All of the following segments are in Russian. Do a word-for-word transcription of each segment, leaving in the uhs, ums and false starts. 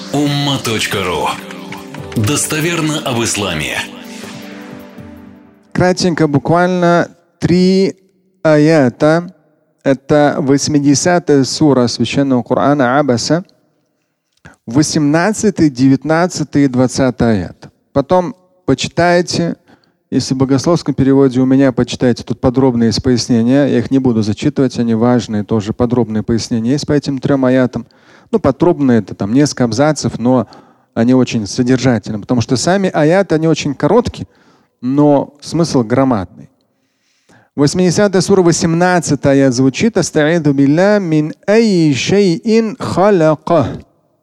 умма точка ру. Достоверно об исламе. Кратенько, буквально три аята. Это восьмидесятая сура Священного Корана Абаса, восемнадцатый, девятнадцатый и двадцатый аят. Потом почитайте, если в богословском переводе у меня, почитайте, тут подробные есть пояснения. Я их не буду зачитывать, они важные, тоже подробные пояснения есть по этим трем аятам. Ну, подробные это там несколько абзацев, но они очень содержательны, потому что сами аяты, они очень короткие, но смысл громадный. восьмидесятая сура, восемнадцатый аят звучит: «Аста'иду билля мин айи шай'ин халака».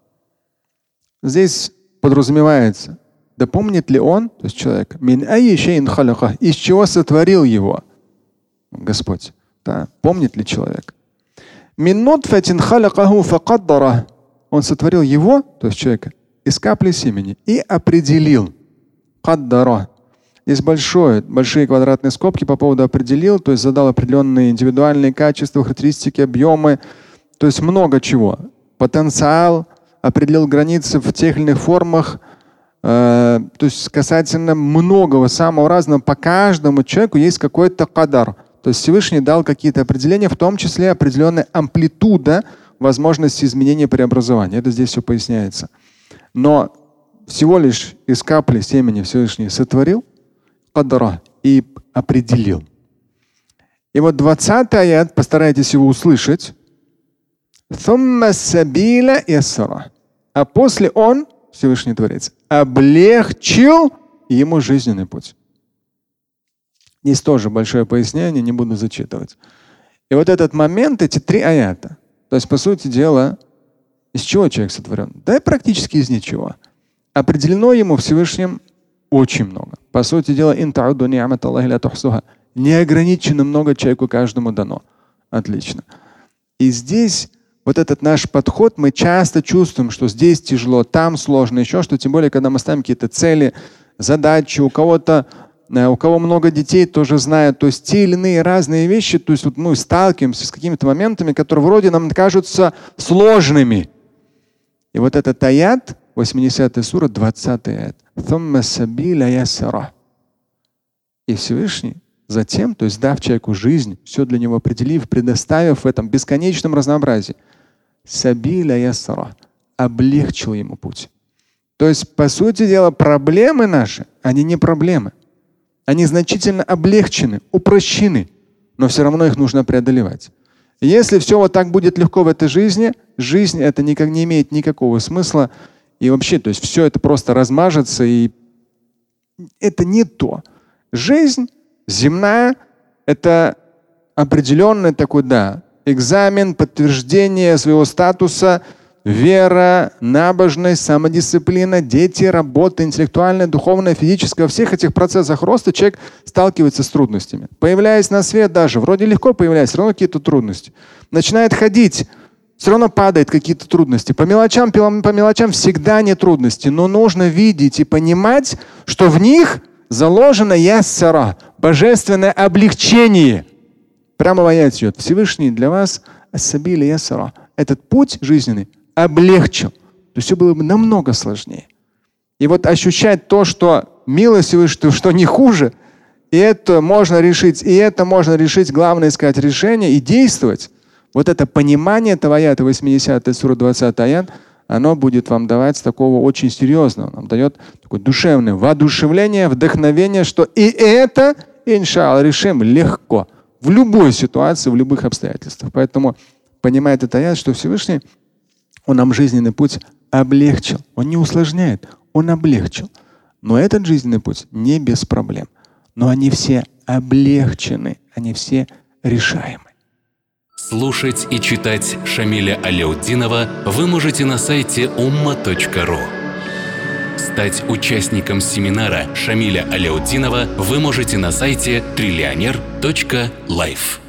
Здесь подразумевается, да помнит ли он, то есть человек, мин айи шай'ин халака, из чего сотворил его Господь. Да, помнит ли человек? Мин нутфатин халакаху факаддара. Он сотворил его, то есть человека, из капли семени и определил. Каддара. Здесь большое, большие квадратные скобки по поводу определил, то есть задал определенные индивидуальные качества, характеристики, объемы, то есть много чего. Потенциал, определил границы в тех или иных формах, э, то есть касательно многого, самого разного. По каждому человеку есть какой-то кадар. То есть Всевышний дал какие-то определения, в том числе определенная амплитуда возможности изменения преобразования. Это здесь все поясняется. Но всего лишь из капли семени Всевышний сотворил и определил. И вот двадцатый аят, постарайтесь его услышать. А после он, Всевышний Творец, облегчил ему жизненный путь. Здесь тоже большое пояснение, не буду зачитывать. И вот этот момент, эти три аята, то есть, по сути дела, из чего человек сотворен? Да и практически из ничего. Определено ему Всевышним очень много. По сути дела, неограниченно много человеку каждому дано. Отлично. И здесь вот этот наш подход, мы часто чувствуем, что здесь тяжело, там сложно, еще что, тем более, когда мы ставим какие-то цели, задачи, у кого-то, у кого много детей, тоже знают, то есть те или иные разные вещи, то есть вот мы сталкиваемся с какими-то моментами, которые вроде нам кажутся сложными. И вот этот аят, восьмидесятая сура, двадцатый аят. И Всевышний затем, то есть дав человеку жизнь, все для него определив, предоставив в этом бесконечном разнообразии, сабиля яссара, облегчил ему путь. То есть, по сути дела, проблемы наши, они не проблемы. Они значительно облегчены, упрощены, но все равно их нужно преодолевать. И если все вот так будет легко в этой жизни, жизнь это никак не имеет никакого смысла. И вообще, то есть все это просто размажется, и это не то. Жизнь земная – это определенный такой, да, экзамен, подтверждение своего статуса, вера, набожность, самодисциплина, дети, работа, интеллектуальная, духовная, физическая. Во всех этих процессах роста человек сталкивается с трудностями. Появляясь на свет даже, вроде легко появляясь, все равно какие-то трудности. Начинает ходить, все равно падают какие-то трудности. По мелочам, по мелочам всегда не трудности, но нужно видеть и понимать, что в них заложено яссара, божественное облегчение. Прямо в аяте идет. Всевышний для вас ас-сабиля яссара. Этот путь жизненный облегчил. То есть все было бы намного сложнее. И вот ощущать то, что милость Всевышнего, что не хуже, и это можно решить, и это можно решить, главное искать решение и действовать. Вот это понимание этого аята, восьмидесятая сура, двадцатый аят, оно будет вам давать такого очень серьезного. Нам дает такое душевное воодушевление, вдохновение, что и это, иншалла, решим легко. В любой ситуации, в любых обстоятельствах. Поэтому понимает этот аят, что Всевышний, он нам жизненный путь облегчил. Он не усложняет, он облегчил. Но этот жизненный путь не без проблем. Но они все облегчены, они все решаемы. Слушать и читать Шамиля Аляутдинова вы можете на сайте умма точка ру. Стать участником семинара Шамиля Аляутдинова вы можете на сайте триллионер точка лайф.